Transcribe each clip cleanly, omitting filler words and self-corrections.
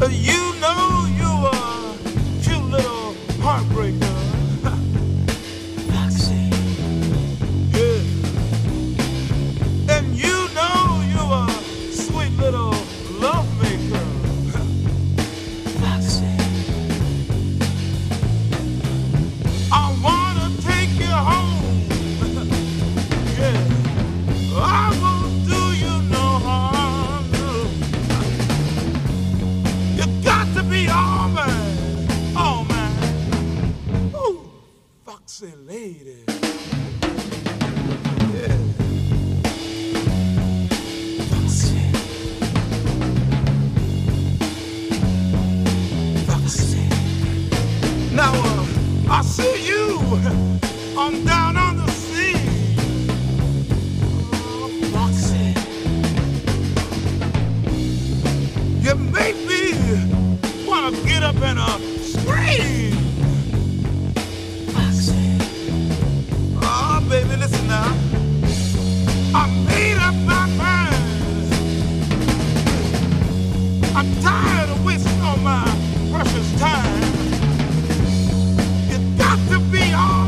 You know you are a cute little heartbreaker. Foxy. Yeah. And you know you are a sweet little lovemaker. Foxy. I wanna take you home. Yeah. I won't do you no harm. No. You got to be all mine. All mine. Ooh, foxy lady. Yeah. Foxy. Foxy. Now, I see you on down on the sea. Foxy. You make me wanna get up and scream. Foxy. Oh, baby, listen now. I made up my mind. I'm tired of wasting all my precious time. You got to be all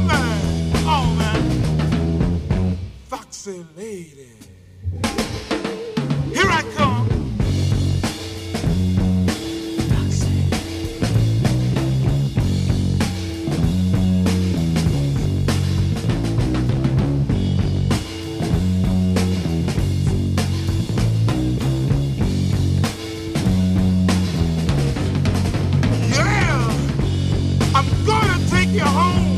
mine, foxy lady. Here I come. Foxy. Yeah, I'm gonna take you home.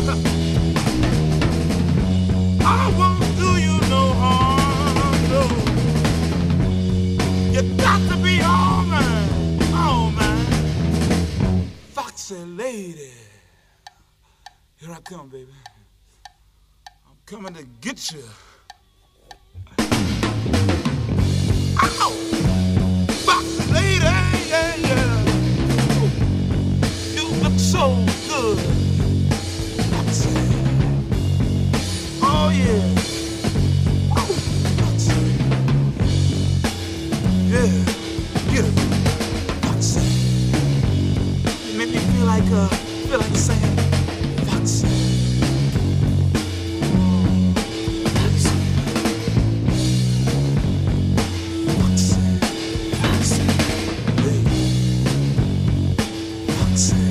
I won't do you no harm, no. You got to be all mine, foxy lady. Here I come, baby. I'm coming to get you. Ow! Foxy lady, yeah, yeah. You look so good. Foxy. Oh, yeah. Oh, foxy. Yeah. Get it. Foxy. You make me feel like saying, foxy. Foxy. Foxy. Foxy. Hey. Foxy.